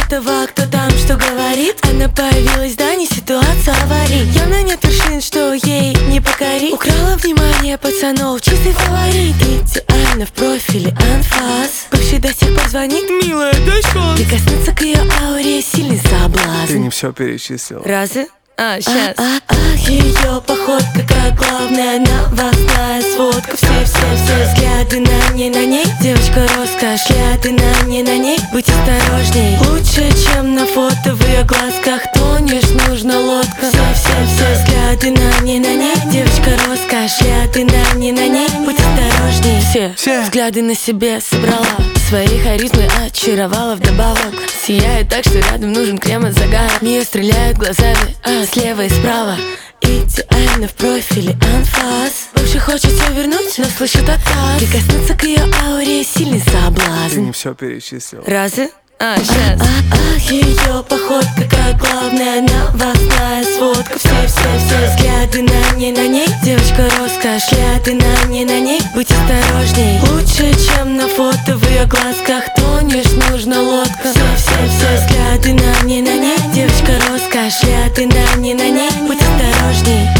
этого, кто там что говорит. Она появилась, да, не ситуация аварий. Явно нет вершин, что ей не покорить. Украла внимание пацанов, чистый фаворит. Идеально в профиле анфас. Бывший до сих пор звонит: милая, дай шанс. Прикоснуться к ее ауре сильный соблазн. Ты не все перечислил. Разве? Сейчас. Ее походка как главная новостная сводка. Все взгляды на ней. Девочка роскошь, взгляды на ней. Будь осторожней. Лучше, чем на фото в ее глазках. Тонешь, нужна лодка. Все взгляды на ней. Девочка роскошь, взгляды на ней. Будь осторожней. Все взгляды на себе собрала. Своей харизмой очаровала вдобавок. Сияет так, что рядом нужен крем от загара. В нее стреляют глазами, слева и справа. Идеально в профиле анфас. Бывший хочет все вернуть, но слышит отказ. Прикоснуться к ее ауре сильный соблазн. Ты не все перечислил. Разве? Сейчас. Ее походка как главная новостная сводка. Все взгляды на ней. Девочка роскошь, взгляды на ней. Будь осторожней. Лучше, чем на фото в ее глазках. Тонешь, нужна лодка. Все взгляды на ней. Девочка роскошь, взгляды на ней. Будь осторожней.